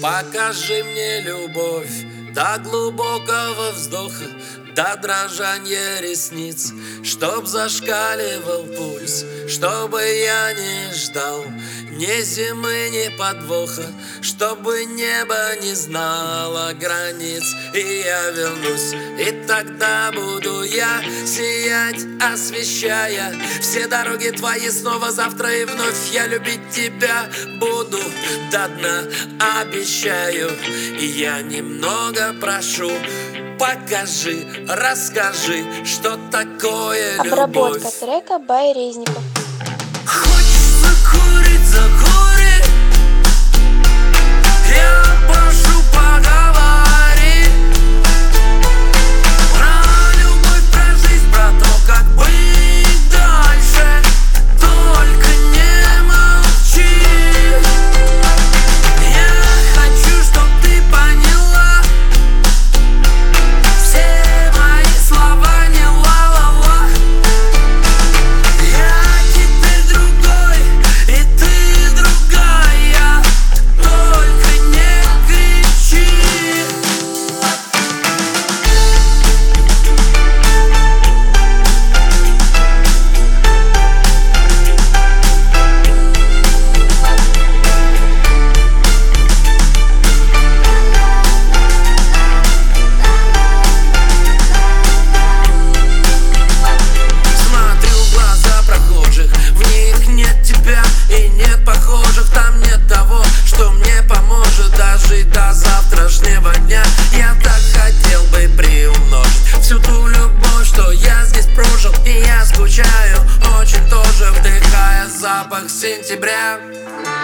Покажи мне любовь до глубокого вздоха, до дрожания ресниц, чтоб зашкаливал пульс, чтобы я не ждал ни зимы, ни подвоха, чтобы небо не знало границ. И я вернусь, и тогда буду я сиять, освещая все дороги твои снова завтра. И вновь я любить тебя буду до дна, обещаю. И я немного прошу, покажи, расскажи, что такое любовь. Обработка трека by Резников. Хочешь закурить, закури, я прошу, поговори про любовь, про жизнь, про то, как быть дальше. Только не молчи. Я хочу, чтоб ты поняла, все мои слова не ла-ла-ла. Я теперь другой, и ты другая, только не кричи. Смотрю в глаза прохожих, в них нет тебя и нет похожих. Там нет того, что мне поможет дожить до завтрашнего дня. Я так хотел бы приумножить всю ту любовь, что я здесь прожил. И я скучаю очень тоже, вдыхая запах сентября.